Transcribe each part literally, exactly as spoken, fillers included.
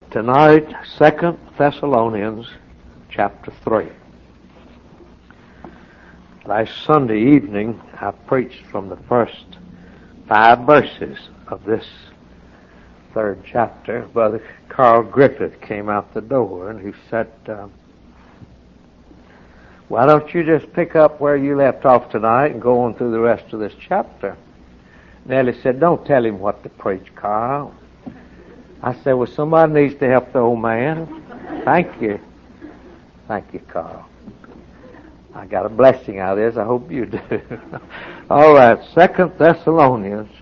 Tonight, Second Thessalonians chapter three. Last Sunday evening, I preached from the first five verses of this third chapter. Brother Carl Griffith came out the door and he said, uh, why don't you just pick up where you left off tonight and go on through the rest of this chapter? Nellie said, don't tell him what to preach, Carl. I said, well, somebody needs to help the old man. Thank you. Thank you, Carl. I got a blessing out of this. I hope you do. All right, Second Thessalonians.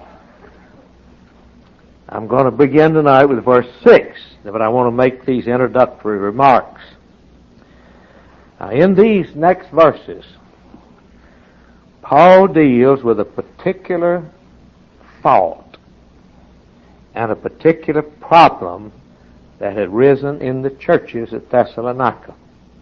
I'm going to begin tonight with verse six, but I want to make these introductory remarks. Now, in these next verses, Paul deals with a particular thought and a particular problem that had risen in the churches at Thessalonica.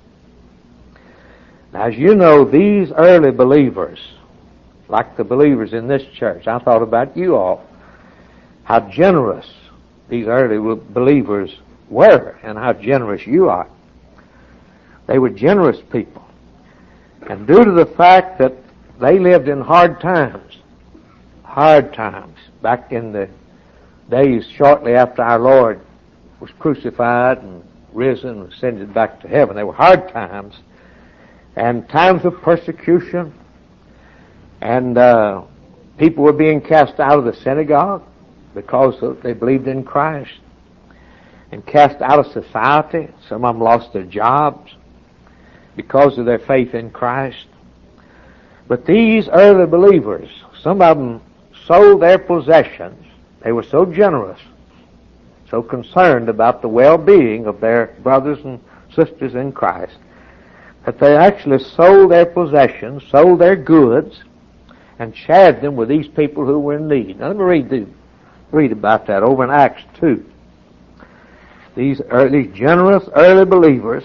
Now, as you know, these early believers, like the believers in this church, I thought about you all, how generous these early believers were and how generous you are. They were generous people. And due to the fact that they lived in hard times, hard times, back in the days shortly after our Lord was crucified and risen and ascended back to heaven. They were hard times and times of persecution, and uh, people were being cast out of the synagogue because they believed in Christ, and cast out of society. Some of them lost their jobs because of their faith in Christ. But these early believers, some of them sold their possessions. They were so generous, so concerned about the well-being of their brothers and sisters in Christ, that they actually sold their possessions, sold their goods, and shared them with these people who were in need. Now let me read, the, read about that over in Acts two. These early, generous early believers,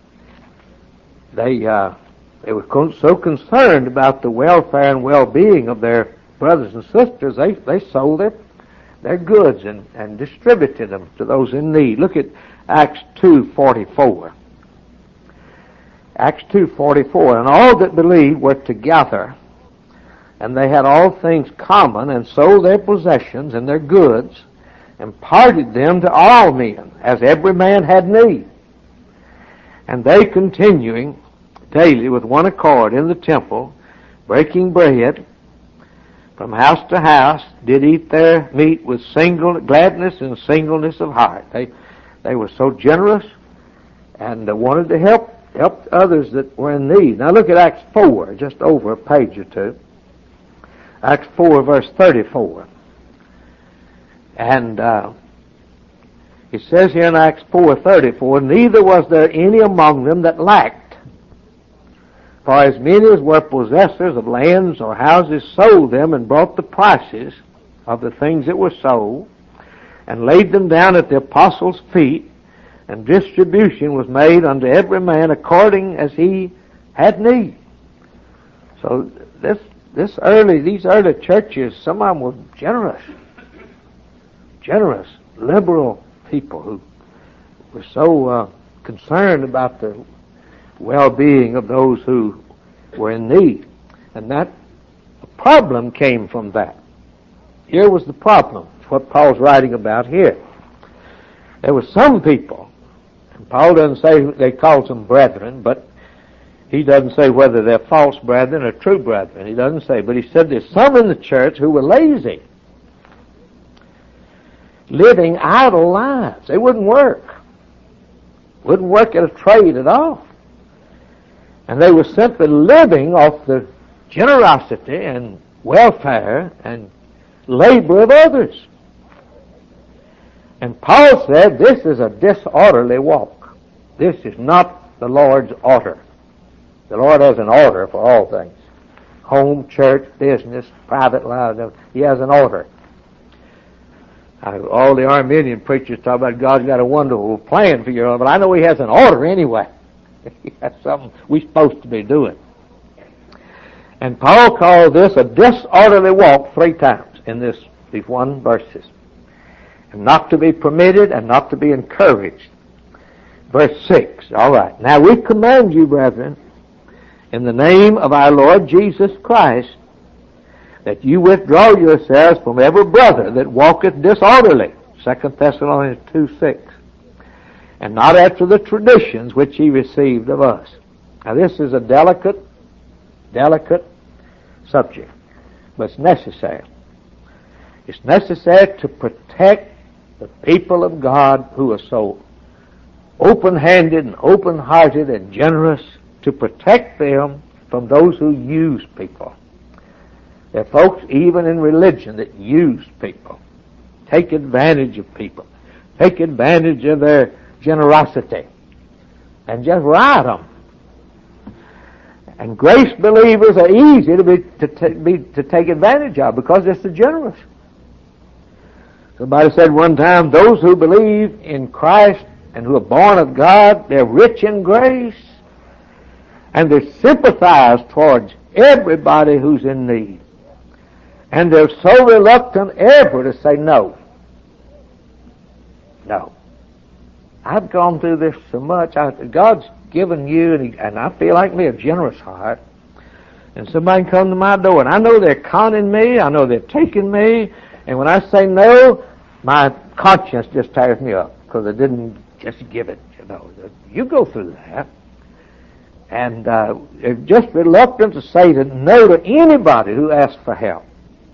they uh, they were con- so concerned about the welfare and well-being of their brothers and sisters, they, they sold their their goods and, and distributed them to those in need. Look at Acts two forty-four. Acts two forty-four. And all that believed were together, and they had all things common, and sold their possessions and their goods, and parted them to all men, as every man had need. And they, continuing daily with one accord in the temple, breaking bread from house to house, did eat their meat with single gladness and singleness of heart. They they were so generous and uh, wanted to help help others that were in need. Now look at Acts four, just over a page or two. Acts four, verse thirty-four. And uh, it says here in Acts four thirty-four, neither was there any among them that lacked. For as many as were possessors of lands or houses sold them and brought the prices of the things that were sold and laid them down at the apostles' feet, and distribution was made unto every man according as he had need. So this this early these early churches, some of them were generous, generous, liberal people who were so uh, concerned about the well-being of those who were in need. And that problem came from that. Here was the problem. It's what Paul's writing about here. There were some people, and Paul doesn't say they calls them brethren, but he doesn't say whether they're false brethren or true brethren. He doesn't say, but he said there's some in the church who were lazy, living idle lives. They wouldn't work. Wouldn't work at a trade at all. And they were simply living off the generosity and welfare and labor of others. And Paul said this is a disorderly walk. This is not the Lord's order. The Lord has an order for all things. Home, church, business, private lives. He has an order. All the Arminian preachers talk about God's got a wonderful plan for your life, but I know He has an order anyway. That's something we're supposed to be doing. And Paul called this a disorderly walk three times in this these one verses. and not to be permitted and not to be encouraged. Verse six, all right. Now we command you, brethren, in the name of our Lord Jesus Christ, that you withdraw yourselves from every brother that walketh disorderly, Second Thessalonians two six, and not after the traditions which ye received of us. Now this is a delicate, delicate subject, but it's necessary. It's necessary to protect the people of God who are so open-handed and open-hearted and generous, to protect them from those who use people. There are folks even in religion that use people, take advantage of people, take advantage of their generosity, and just ride them. And grace believers are easy to be to, t- be to take advantage of because they're so generous. Somebody said one time, those who believe in Christ and who are born of God, they're rich in grace, and they sympathize towards everybody who's in need. And they're so reluctant ever to say no. No. I've gone through this so much. I, God's given you, and, he, and I feel like me, a generous heart. And somebody come to my door, and I know they're conning me, I know they're taking me, and when I say no, my conscience just tears me up, because I didn't just give it, you know. You go through that. And uh, they're just reluctant to say to no to anybody who asks for help.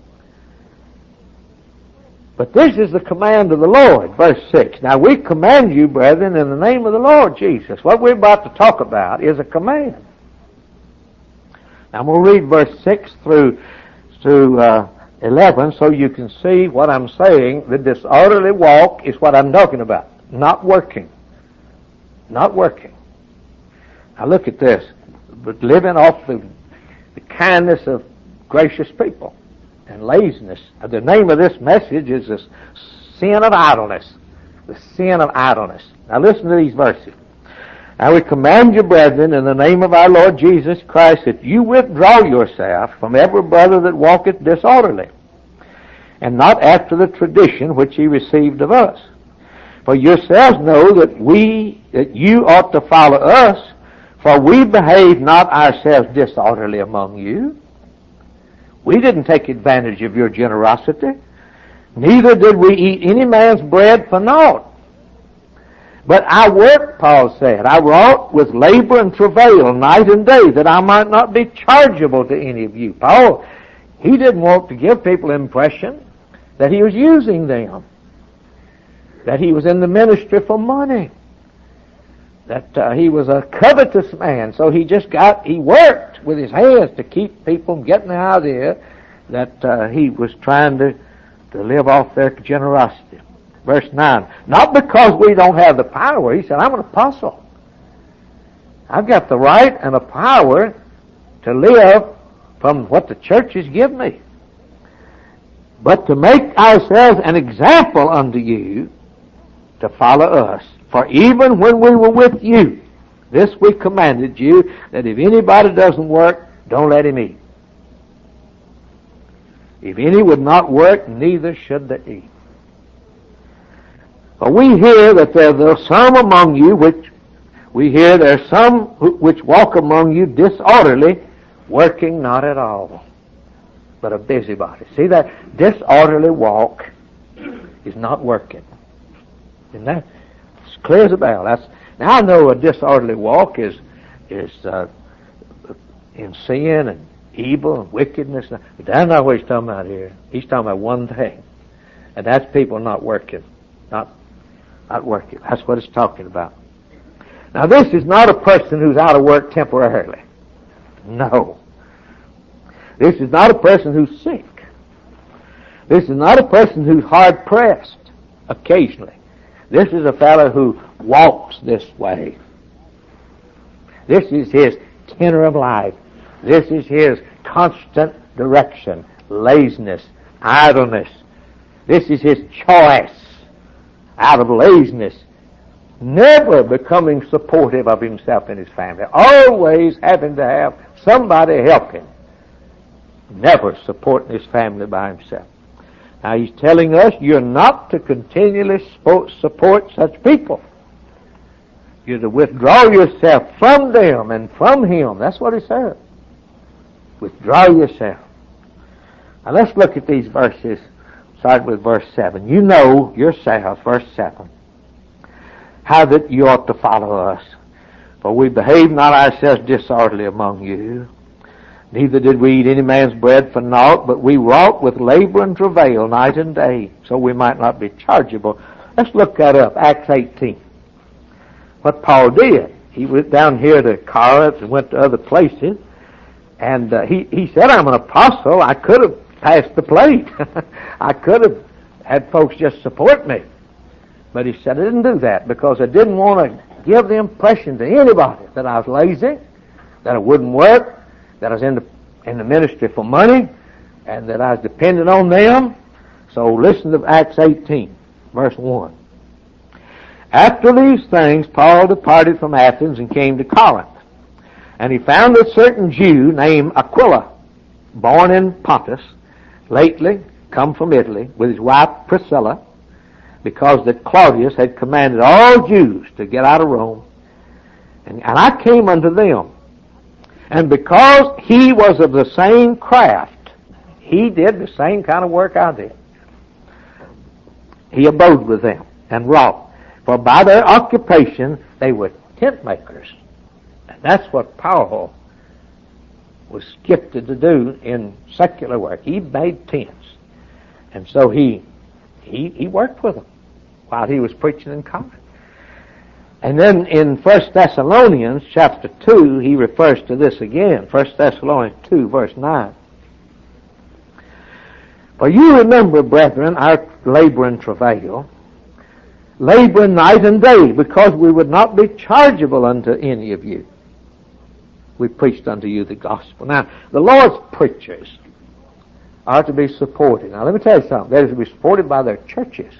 But this is the command of the Lord, verse six. Now we command you, brethren, in the name of the Lord Jesus. What we're about to talk about is a command. Now I'm going to read verse six through, through uh, eleven so you can see what I'm saying. The disorderly walk is what I'm talking about. Not working. Not working. Now look at this. But living off the, the kindness of gracious people and laziness. The name of this message is the sin of idleness. The sin of idleness. Now listen to these verses. Now we command you, brethren, in the name of our Lord Jesus Christ, that you withdraw yourself from every brother that walketh disorderly, and not after the tradition which ye received of us. For yourselves know that we, that you ought to follow us, for we behave not ourselves disorderly among you. We didn't take advantage of your generosity. Neither did we eat any man's bread for naught. But I worked, Paul said. I wrought with labor and travail night and day, that I might not be chargeable to any of you. Paul, he didn't want to give people the impression that he was using them, that he was in the ministry for money, that uh, he was a covetous man. So he just got, he worked with his hands to keep people from getting the idea that uh, he was trying to, to live off their generosity. Verse nine, not because we don't have the power. He said, I'm an apostle. I've got the right and the power to live from what the church has given me. But to make ourselves an example unto you, to follow us. For even when we were with you, this we commanded you, that if anybody doesn't work, don't let him eat. If any would not work, neither should they eat. For we hear that there are some among you which, we hear there are some which walk among you disorderly, working not at all, but a busybody. See, that disorderly walk is not working. Isn't that? It's clear as a bell. That's, now I know a disorderly walk is is uh, in sin and evil and wickedness. But that's not what he's talking about here. He's talking about one thing, and that's people not working, not not working. That's what it's talking about. Now this is not a person who's out of work temporarily. No. This is not a person who's sick. This is not a person who's hard pressed occasionally. This is a fellow who walks this way. This is his tenor of life. This is his constant direction, laziness, idleness. This is his choice out of laziness, never becoming supportive of himself and his family, always having to have somebody help him, never supporting his family by himself. Now he's telling us you're not to continually support such people. You're to withdraw yourself from them and from him. That's what he said. Withdraw yourself. Now let's look at these verses. Start with verse seven. You know yourself, verse seven, how that you ought to follow us. For we behave not ourselves disorderly among you, neither did we eat any man's bread for naught, but we wrought with labor and travail night and day, so we might not be chargeable. Let's look that up, Acts eighteen. What Paul did. He went down here to Corinth and went to other places, and uh, he, he said, I'm an apostle. I could have passed the plate. I could have had folks just support me. But he said I didn't do that because I didn't want to give the impression to anybody that I was lazy, that I wouldn't work, that I was in the, in the ministry for money, and that I was dependent on them. So listen to Acts eighteen, verse one. After these things, Paul departed from Athens and came to Corinth. And he found a certain Jew named Aquila, born in Pontus, lately come from Italy, with his wife Priscilla, because that Claudius had commanded all Jews to get out of Rome. And, and I came unto them. And because he was of the same craft, he did the same kind of work I did. He abode with them and wrought. For by their occupation, they were tent makers. And that's what Paul was gifted to do in secular work. He made tents. And so he, he, he worked with them while he was preaching in Corinth. And then in First Thessalonians chapter two, he refers to this again. First Thessalonians two, verse nine. For you remember, brethren, our labor and travail, laboring night and day, because we would not be chargeable unto any of you. We preached unto you the gospel. Now, the Lord's preachers are to be supported. Now, let me tell you something. They're to be supported by their churches.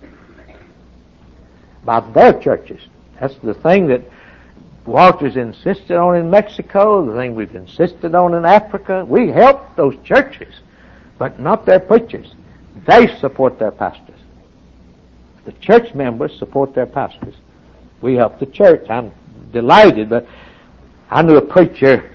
By their churches. That's the thing that Walter's insisted on in Mexico, the thing we've insisted on in Africa. We help those churches, but not their preachers. They support their pastors. The church members support their pastors. We help the church. I'm delighted, but I knew a preacher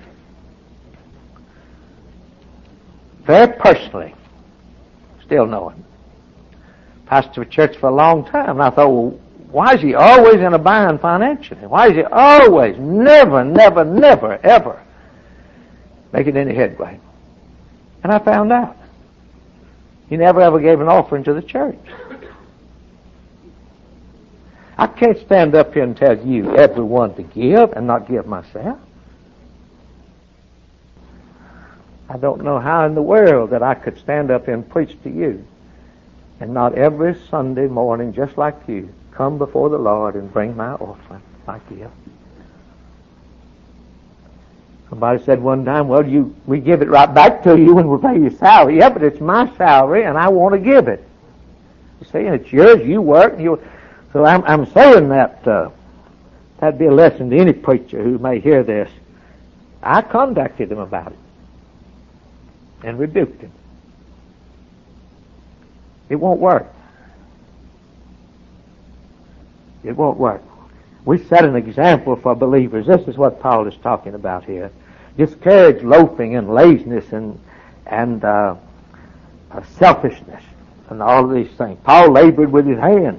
very personally, still know him. Pastor of a church for a long time, and I thought, well, why is he always in a bind financially? Why is he always, never, never, never, ever making any headway? And I found out. He never ever gave an offering to the church. I can't stand up here and tell you everyone to give and not give myself. I don't know how in the world that I could stand up here and preach to you and not every Sunday morning, just like you, come before the Lord and bring my offering, my gift. Somebody said one time, well, you we give it right back to you when we pay your salary. Yeah, but it's my salary and I want to give it. You see, and it's yours, you work, and you... So I'm, I'm saying that uh, that'd be a lesson to any preacher who may hear this. I contacted him about it and rebuked him. It won't work. It won't work. We set an example for believers. This is what Paul is talking about here. Discourage loafing and laziness and and uh, uh, selfishness and all of these things. Paul labored with his hands.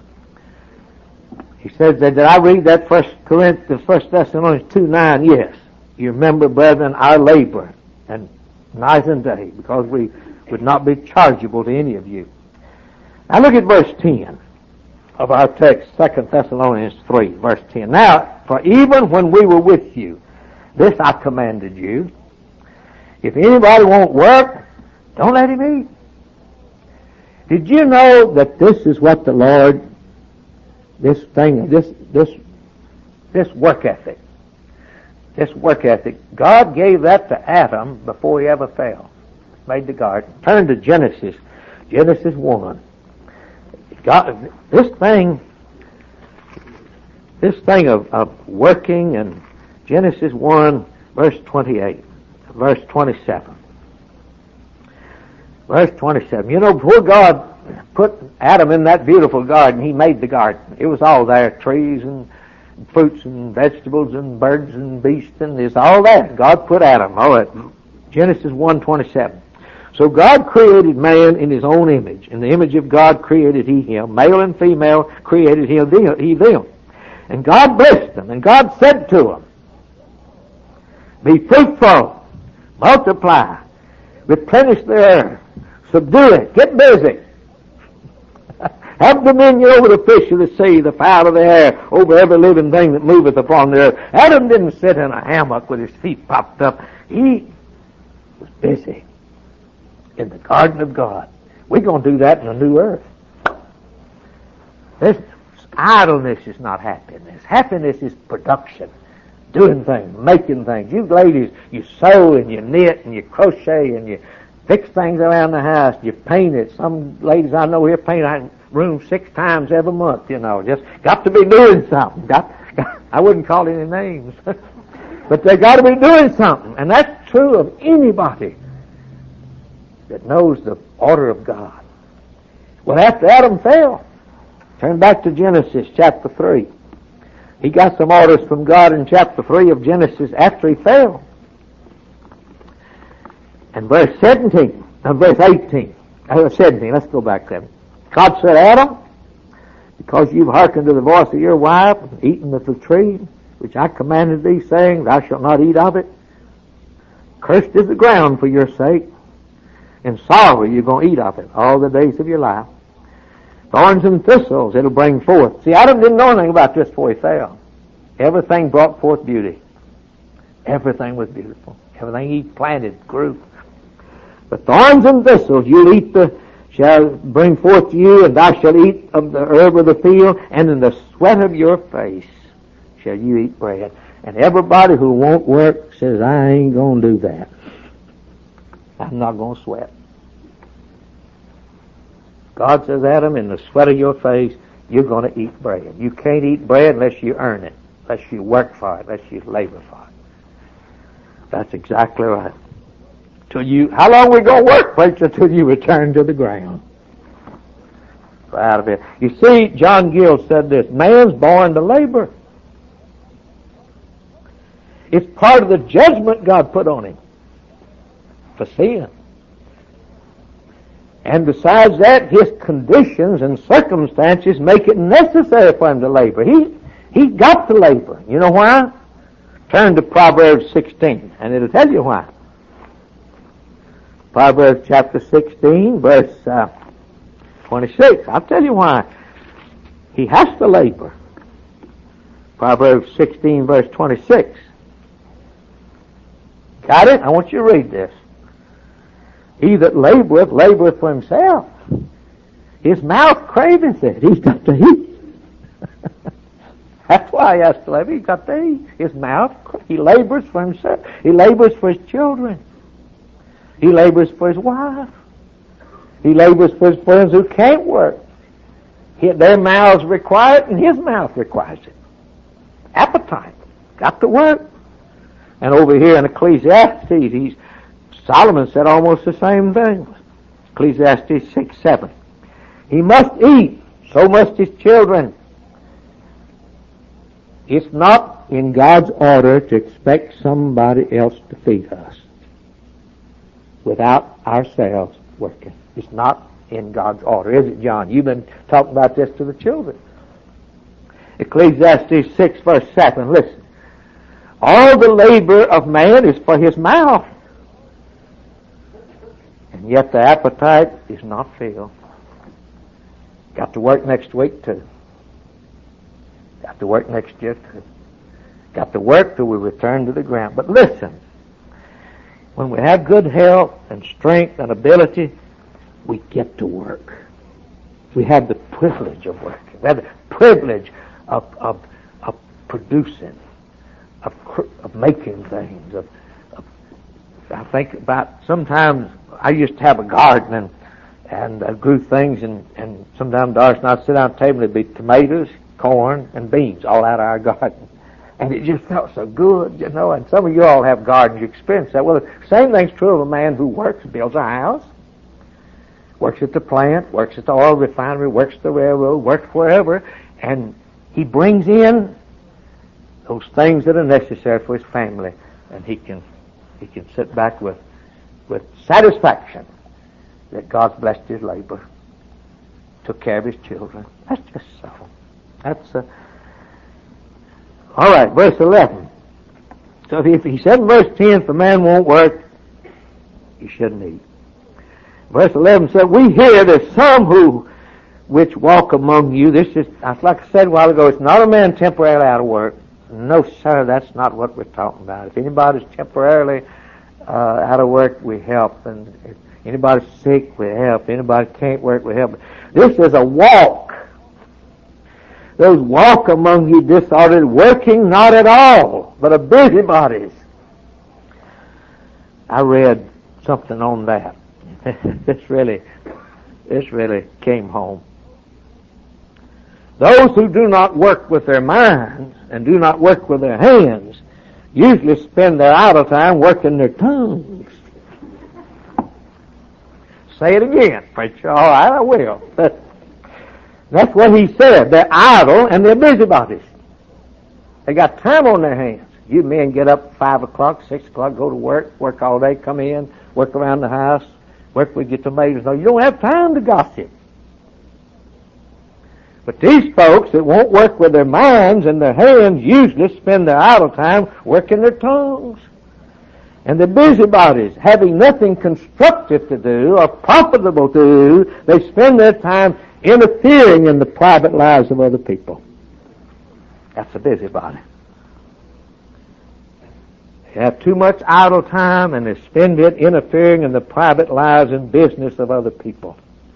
He says that, did I read that First Corinthians, First Thessalonians two nine? Yes. You remember, brethren, our labor and night and day, because we would not be chargeable to any of you. Now look at verse ten of our text, Second Thessalonians three, verse ten. Now, for even when we were with you, this I commanded you, if anybody won't work, don't let him eat. Did you know that this is what the Lord, this thing, this, this, this work ethic, this work ethic, God gave that to Adam before he ever fell, made the garden. Turn to Genesis, Genesis one. God, this thing, this thing of, of working in Genesis one, verse twenty-eight, verse twenty-seven. Verse twenty-seven. You know, before God put Adam in that beautiful garden, He made the garden. It was all there, trees and fruits and vegetables and birds and beasts, and it's all there. God put Adam. All right. Genesis one twenty-seven. So God created man in His own image. In the image of God created He him. Male and female created He them. And God blessed them. And God said to them, be fruitful, multiply, replenish the earth, subdue it, get busy. Have dominion over the fish of the sea, the fowl of the air, over every living thing that moveth upon the earth. Adam didn't sit in a hammock with his feet popped up. He was busy in the garden of God. We're going to do that in a new earth. This idleness is not happiness. Happiness is production. Doing things, making things. You ladies, you sew and you knit and you crochet and you fix things around the house. You paint it. Some ladies I know here paint a room six times every month, you know. Just got to be doing something. Got, got, I wouldn't call any names. But they got to be doing something. And that's true of anybody that knows the order of God. Well, after Adam fell, turn back to Genesis chapter three. He got some orders from God in chapter three of Genesis after he fell. And verse seventeen, and verse eighteen, uh, seventeen, let's go back there. God said, Adam, because you've hearkened to the voice of your wife, and eaten of the tree, which I commanded thee, saying, thou shalt not eat of it, cursed is the ground for your sake, and sorrow you're going to eat of it all the days of your life. Thorns and thistles it'll bring forth. See, Adam didn't know anything about this before he fell. Everything brought forth beauty. Everything was beautiful. Everything he planted grew. But thorns and thistles you'll eat the, shall bring forth to you, and thou shalt eat of the herb of the field, and in the sweat of your face shall you eat bread. And everybody who won't work says, I ain't going to do that. I'm not going to sweat. God says, Adam, in the sweat of your face, you're going to eat bread. You can't eat bread unless you earn it, unless you work for it, unless you labor for it. That's exactly right. Till you, how long we going to work, preacher, till you return to the ground? Out of it. You see, John Gill said this, man's born to labor. It's part of the judgment God put on him for sin. And besides that, his conditions and circumstances make it necessary for him to labor. He, he got to labor. You know why? Turn to Proverbs sixteen, and it'll tell you why. Proverbs chapter sixteen, verse uh, twenty-six. I'll tell you why. He has to labor. Proverbs sixteen, verse twenty-six. Got it? I want you to read this. He that laboreth, laboreth for himself. His mouth craveth it. He's got to eat. That's why he has to labor. He's got to eat. His mouth, he labors for himself. He labors for his children. He labors for his wife. He labors for his friends who can't work. He, their mouths require it, and his mouth requires it. Appetite. Got to work. And over here in Ecclesiastes, he's Solomon said almost the same thing. Ecclesiastes six seven. He must eat, so must his children. It's not in God's order to expect somebody else to feed us without ourselves working. It's not in God's order, is it, John? You've been talking about this to the children. Ecclesiastes six verse seven. Listen. All the labor of man is for his mouth, and yet the appetite is not filled. Got to work next week too. Got to work next year too. Got to work till we return to the ground. But listen, when we have good health and strength and ability, we get to work. We have the privilege of working. We have the privilege of, of, of producing, of, of making things. Of, of, I think about sometimes I used to have a garden and, and I grew things, and, and sometimes Doris and I'd sit down at the table and it'd be tomatoes, corn, and beans all out of our garden. And it just felt so good, you know, and some of you all have gardens, you experience that. Well, the same thing's true of a man who works, builds a house. works at the plant, works at the oil refinery, works at the railroad, works wherever, and he brings in those things that are necessary for his family, and he can he can sit back with with satisfaction that God's blessed his labor, took care of his children. That's just so. That's uh, all right. Verse eleven. So if he said in verse ten, if a man won't work, he shouldn't eat. Verse eleven said, we hear there's some who which walk among you. This is, like I said a while ago, it's not a man temporarily out of work. No, sir, that's not what we're talking about. If anybody's temporarily uh, out of work, we help. And if anybody's sick, we help. Anybody can't work, we help. This is a walk. Those walk among you disordered, working not at all, but are busybodies. I read something on that. this really, this really came home. Those who do not work with their minds and do not work with their hands usually spend their idle time working their tongues. Say it again, preacher. All right, I will. That's what he said. They're idle and they're busybodies. They got time on their hands. You men get up five o'clock, six o'clock, go to work, work all day, come in, work around the house, work with your tomatoes. No, you don't have time to gossip. But these folks that won't work with their minds and their hands usually spend their idle time working their tongues. And they're busybodies, having nothing constructive to do or profitable to do. They spend their time interfering in the private lives of other people. That's a busybody. They have too much idle time and they spend it interfering in the private lives and business of other people.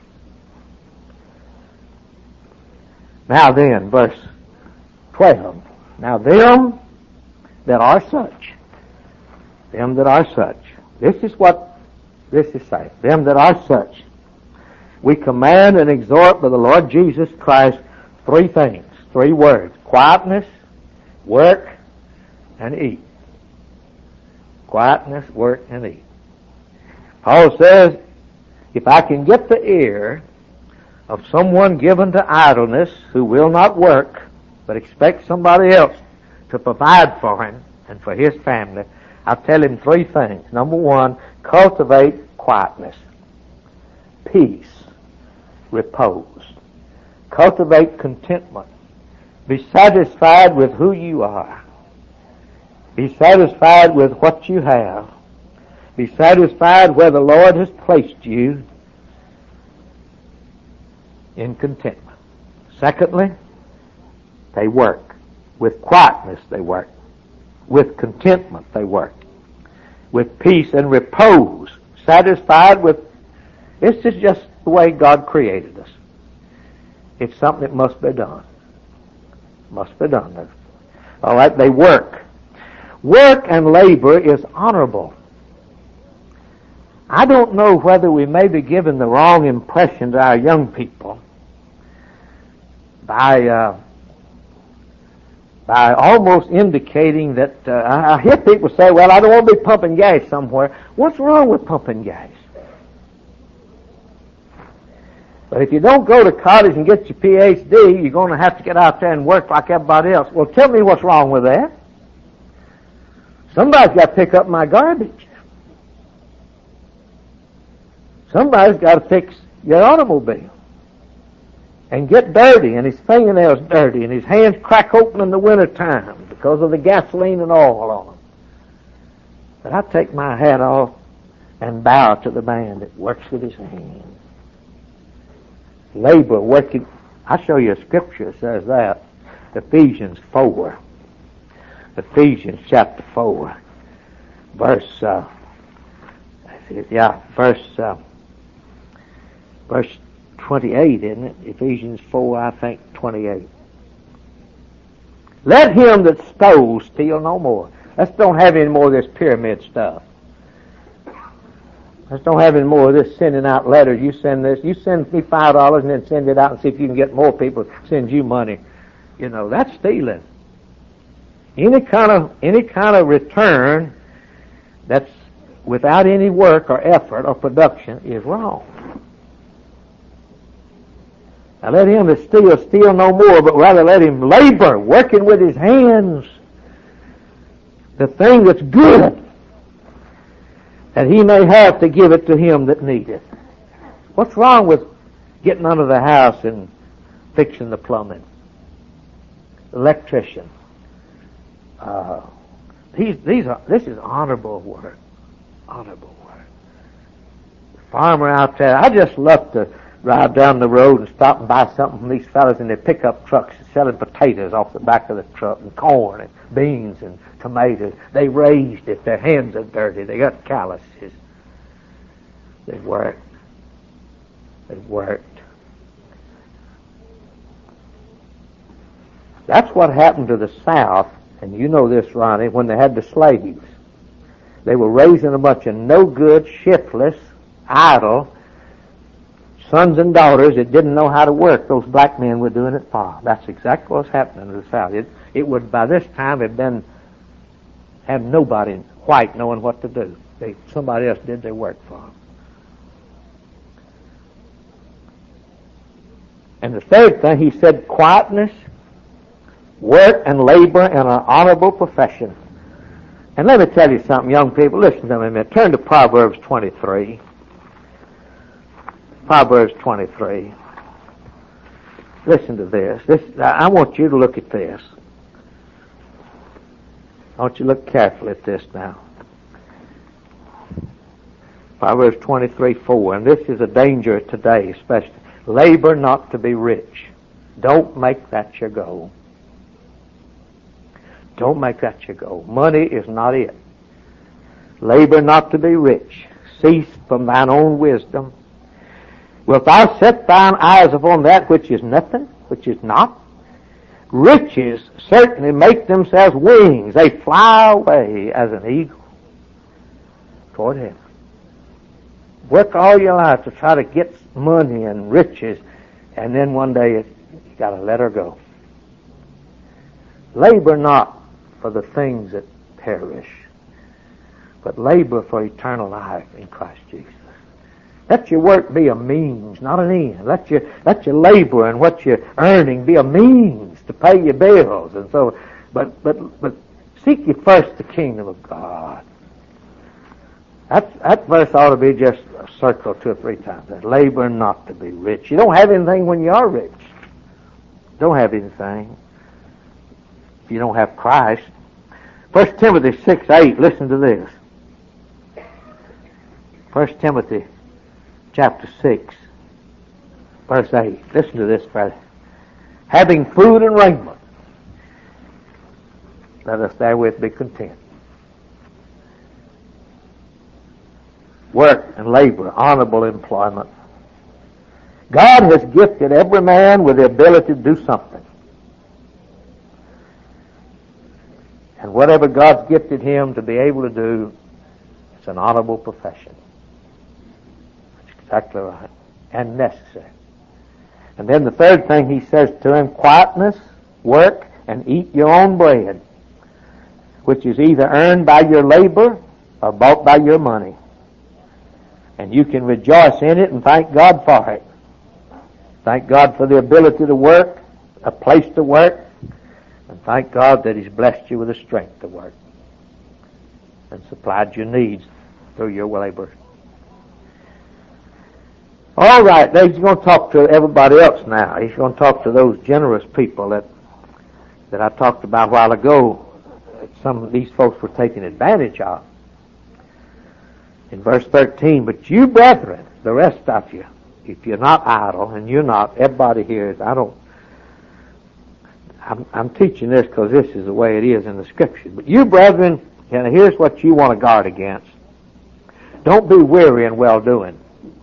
Now then, verse twelve. Now them that are such, them that are such, this is what this is saying. Them that are such, we command and exhort by the Lord Jesus Christ three things, three words: quietness, work, and eat. Quietness, work, and eat. Paul says, if I can get the ear of someone given to idleness who will not work, but expects somebody else to provide for him and for his family, I'll tell him three things. Number one, cultivate quietness, peace, repose. Cultivate contentment. Be satisfied with who you are. Be satisfied with what you have. Be satisfied where the Lord has placed you in contentment. Secondly, they work. With quietness they work. With contentment they work. With peace and repose. Satisfied with, this is just the way God created us. It's something that must be done. Must be done. All right, they work. Work and labor is honorable. I don't know whether we may be giving the wrong impression to our young people by uh, by almost indicating that, uh, I hear people say, well, I don't want to be pumping gas somewhere. What's wrong with pumping gas? But if you don't go to college and get your P H D, you're going to have to get out there and work like everybody else. Well, tell me what's wrong with that. Somebody's got to pick up my garbage. Somebody's got to fix your automobile and get dirty, and his fingernails dirty, and his hands crack open in the winter time because of the gasoline and oil on them. But I take my hat off and bow to the man that works with his hands. Labor, working. I'll show you a scripture that says that. Ephesians four. Ephesians chapter four. Verse, uh, yeah, verse, uh, verse twenty-eight, isn't it? Ephesians four, I think, twenty-eight. Let him that stole steal no more. Let's don't have any more of this pyramid stuff. Let's don't have any more of this sending out letters. You send this, you send me five dollars and then send it out and see if you can get more people to send you money. You know, that's stealing. Any kind of, any kind of return that's without any work or effort or production is wrong. Now let him that steals steal no more, but rather let him labor, working with his hands, the thing that's good, that he may have to give it to him that needeth. What's wrong with getting under the house and fixing the plumbing? Electrician. Uh, these, these are, this is honorable work. Honorable work. Farmer out there, I just love to drive down the road and stop and buy something from these fellas in their pickup trucks selling potatoes off the back of the truck, and corn and beans and tomatoes. They raised it. Their hands are dirty. They got calluses. They worked. They worked. That's what happened to the South, and you know this, Ronnie, when they had the slaves. They were raising a bunch of no-good, shiftless, idle sons and daughters that didn't know how to work. Those black men were doing it for. That's exactly what's happening to the South. It, it would, by this time, have been, have nobody white knowing what to do. They, somebody else did their work for them. And the third thing, he said, quietness, work and labor in an honorable profession. And let me tell you something, young people. Listen to me a minute. Turn to Proverbs twenty-three. Proverbs twenty-three. Listen to this. This I want you to look at this. I want you to look carefully at this now. Proverbs twenty-three four. And this is a danger today, especially. Labor not to be rich. Don't make that your goal. Don't make that your goal. Money is not it. Labor not to be rich. Cease from thine own wisdom. Wilt thou set thine eyes upon that which is nothing, which is not? Riches certainly make themselves wings. They fly away as an eagle toward heaven. Work all your life to try to get money and riches, and then one day you got to let her go. Labor not for the things that perish, but labor for eternal life in Christ Jesus. Let your work be a means, not an end. Let your let your labor and what you're earning be a means to pay your bills, and so. But but but seek ye first the kingdom of God. That that verse ought to be just a circle two or three times. That labor not to be rich. You don't have anything when you are rich. You don't have anything if you don't have Christ. First Timothy six eight. Listen to this. First Timothy chapter six, verse eight. Listen to this, brother. Having food and raiment, let us therewith be content. Work and labor, honorable employment. God has gifted every man with the ability to do something. And whatever God's gifted him to be able to do, it's an honorable profession. Exactly right. And necessary. And then the third thing he says to him, quietness, work, and eat your own bread, which is either earned by your labor or bought by your money. And you can rejoice in it and thank God for it. Thank God for the ability to work, a place to work, and thank God that He's blessed you with the strength to work and supplied your needs through your labor. All right, now he's going to talk to everybody else now. He's going to talk to those generous people that that I talked about a while ago. That some of these folks were taking advantage of. In verse thirteen, but you brethren, the rest of you, if you're not idle, and you're not, everybody here is, I don't, I'm, I'm teaching this because this is the way it is in the Scriptures. But you brethren, and here's what you want to guard against. Don't be weary in well-doing.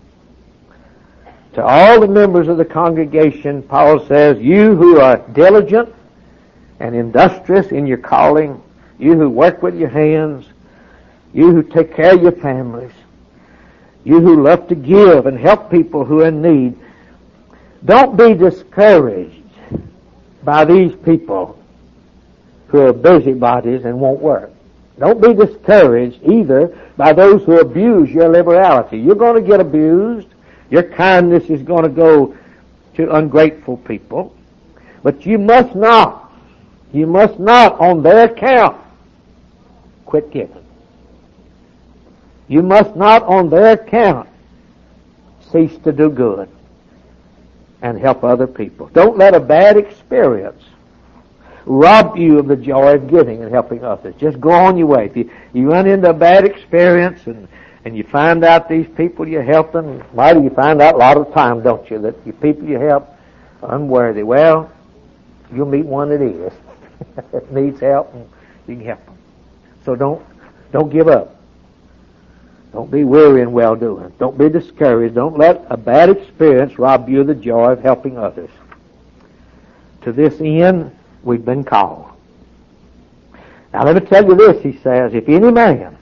To all the members of the congregation, Paul says, you who are diligent and industrious in your calling, you who work with your hands, you who take care of your families, you who love to give and help people who are in need, don't be discouraged by these people who are busybodies and won't work. Don't be discouraged either by those who abuse your liberality. You're going to get abused. Your kindness is going to go to ungrateful people, but you must not, you must not on their account quit giving. You must not on their account cease to do good and help other people. Don't let a bad experience rob you of the joy of giving and helping others. Just go on your way. If you, you run into a bad experience and, and you find out these people you're helping, why do you find out a lot of the time, don't you, that the people you help are unworthy? Well, you'll meet one that is, that needs help, and you can help them. So don't, don't give up. Don't be weary in well-doing. Don't be discouraged. Don't let a bad experience rob you of the joy of helping others. To this end, we've been called. Now let me tell you this, he says, if any man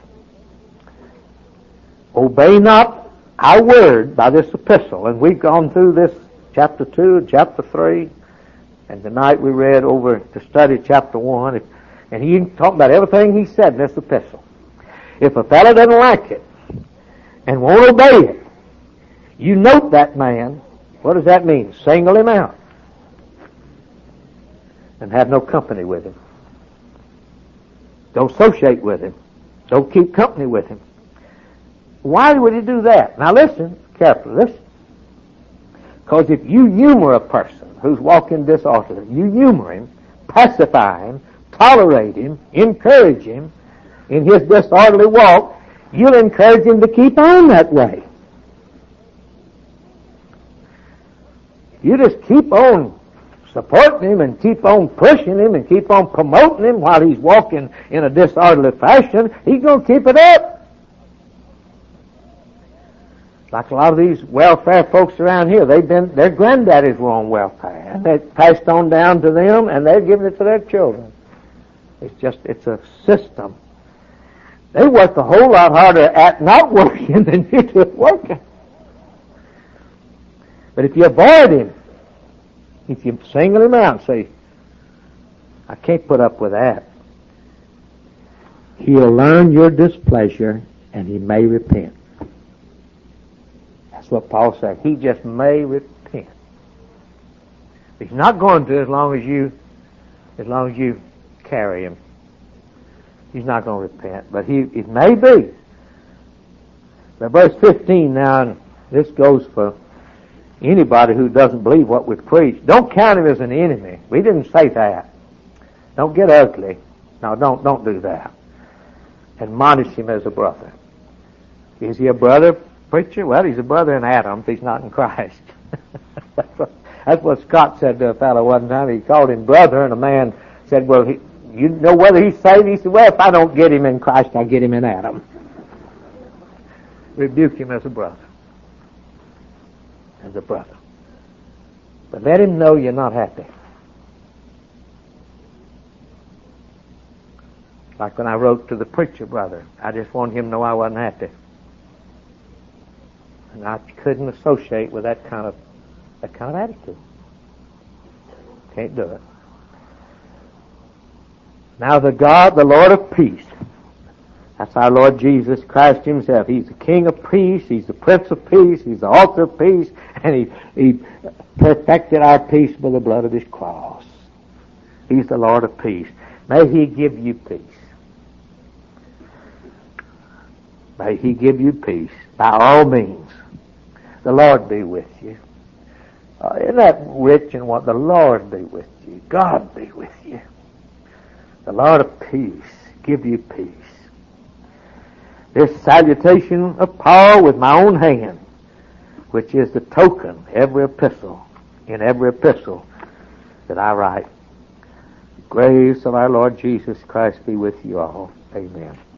obey not our word by this epistle, and we've gone through this chapter two and chapter three, and tonight we read over to study chapter one, and he talked about everything he said in this epistle. If a fellow doesn't like it and won't obey it, you note that man. What does that mean? Single him out and have no company with him. Don't associate with him. Don't keep company with him. Why would he do that? Now listen carefully. Listen. Because if you humor a person who's walking disorderly, you humor him, pacify him, tolerate him, encourage him in his disorderly walk, you'll encourage him to keep on that way. You just keep on supporting him and keep on pushing him and keep on promoting him while he's walking in a disorderly fashion, he's going to keep it up. Like a lot of these welfare folks around here, they've been, their granddaddies were on welfare, and they passed on down to them, and they're giving it to their children. It's just, it's a system. They work a whole lot harder at not working than you do at working. But if you avoid him, if you single him out and say, I can't put up with that, he'll learn your displeasure and he may repent. That's what Paul said. He just may repent. He's not going to as long as you, as long as you carry him. He's not going to repent, but he it may be. But verse fifteen now, and this goes for anybody who doesn't believe what we preach. Don't count him as an enemy. We didn't say that. Don't get ugly. No, don't don't do that. Admonish him as a brother. Is he a brother, preacher? Well, he's a brother in Adam if he's not in Christ. that's, what, that's what Scott said to a fellow one time. He called him brother, and a man said, well, he, you know whether he's saved? He said, well, if I don't get him in Christ, I'll get him in Adam. Rebuke him as a brother. As a brother. But let him know you're not happy. Like when I wrote to the preacher brother, I just wanted him to know I wasn't happy. And I couldn't associate with that kind of that kind of attitude. Can't do it. Now the God, the Lord of peace, that's our Lord Jesus Christ himself. He's the King of peace, he's the Prince of peace, he's the author of peace, and he, he perfected our peace by the blood of his cross. He's the Lord of peace. May he give you peace. May he give you peace. By all means, the Lord be with you. Uh, isn't that rich in what the Lord be with you? God be with you. The Lord of peace give you peace. This salutation of Paul with my own hand, which is the token, every epistle, in every epistle that I write. The grace of our Lord Jesus Christ be with you all. Amen.